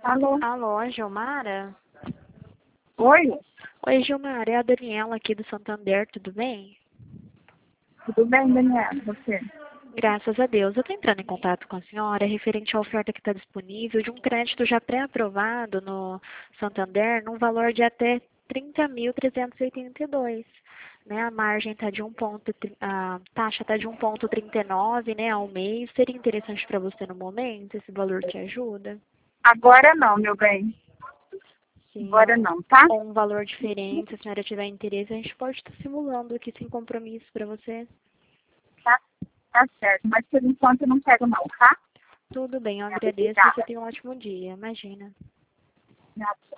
Alô? Alô, Gilmara? Oi? Oi, Gilmara, é a Daniela aqui do Santander, tudo bem? Tudo bem, Daniela? Você? Graças a Deus. Eu estou entrando em contato com a senhora referente à oferta que está disponível de um crédito já pré-aprovado no Santander num valor de até 30.382. Né? A margem está de a taxa está de 1,39, né, ao mês. Seria interessante para você no momento? Esse valor te ajuda? Agora não, meu bem. Sim, Agora não, tá? ou um valor diferente, se a senhora tiver interesse, a gente pode estar simulando aqui sem compromisso para você. Tá, tá certo. Mas por enquanto eu não quero não, tá? Tudo bem, eu agradeço. Você Obrigada. tem um ótimo dia. Imagina. Obrigada.